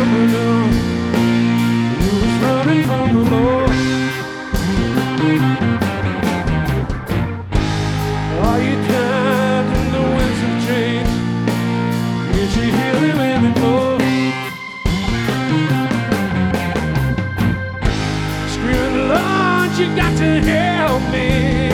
criminal who's running from the law. Are you tired in the winds of change? Is she healing anymore? Screaming, Lord, you got to help me.